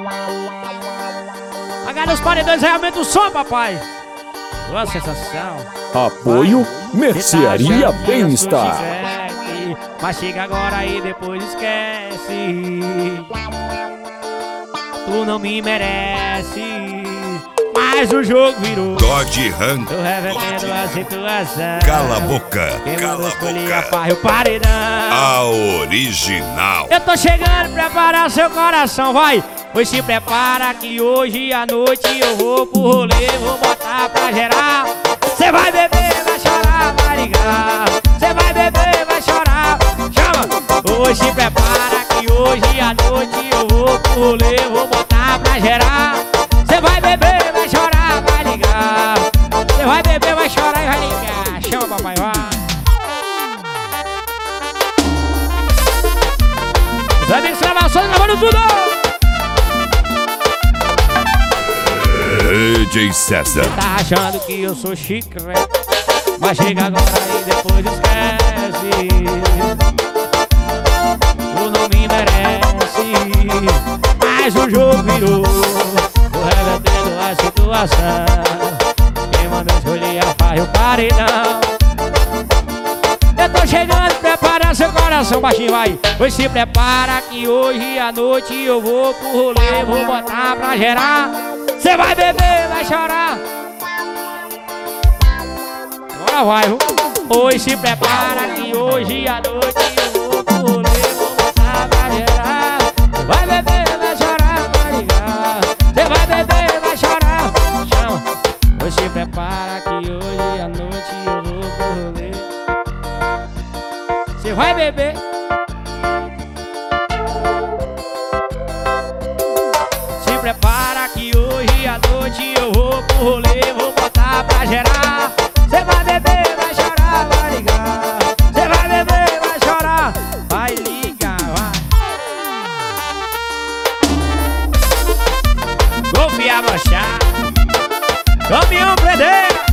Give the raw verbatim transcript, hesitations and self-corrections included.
Agarra os paredões, realmente o som, papai. Boa sensação. Apoio Mercearia Bem-Estar. Mas chega agora e depois esquece. Tu não me merece. Mas o jogo virou. Dodge Ram. Tô revertendo a situação. Cala a boca. Quem Cala mandou a escolher a boca. farra e o paredão. A original. Eu tô chegando, prepara seu coração, vai. Pois se prepara que hoje à noite eu vou pro rolê, vou botar pra gerar. Cê vai beber, vai chorar, vai ligar. Cê vai beber, vai chorar. Chama! Hoje se prepara que hoje à noite eu vou pro rolê, vou botar pra gerar. Cê vai beber, vai chorar, vai ligar. Cê vai beber, vai chorar e vai ligar. Chama, papai, vai. Os amigos gravações gravando tudo. D J César. Tá achando que eu sou chiclete, mas chega agora e depois esquece. Tu não me merece. Mas o jogo virou. Tô revertendo a situação. Quem mandou escolher a farra e o paredão. Eu tô chegando, prepara seu coração, baixinho, vai. Pois se prepara que hoje à noite eu vou pro rolê, vou botar pra gerar. Cê vai beber, vai chorar. Agora vai, viu? Pois se prepara que hoje à noite eu vou pro rolê, vou botar pra gerar. Cê vai beber, vai chorar, vai ligar. Cê vai beber, vai chorar. Chama. Pois se prepara que hoje à noite eu vou pro rolê. Cê vai beber. Se prepara que hoje à noite eu vou pro rolê, vou botar pra gerar. Cê vai beber, vai chorar, vai ligar. Cê vai beber, vai chorar, vai ligar, vai. Golpe a baixar. Caminhão Predeira.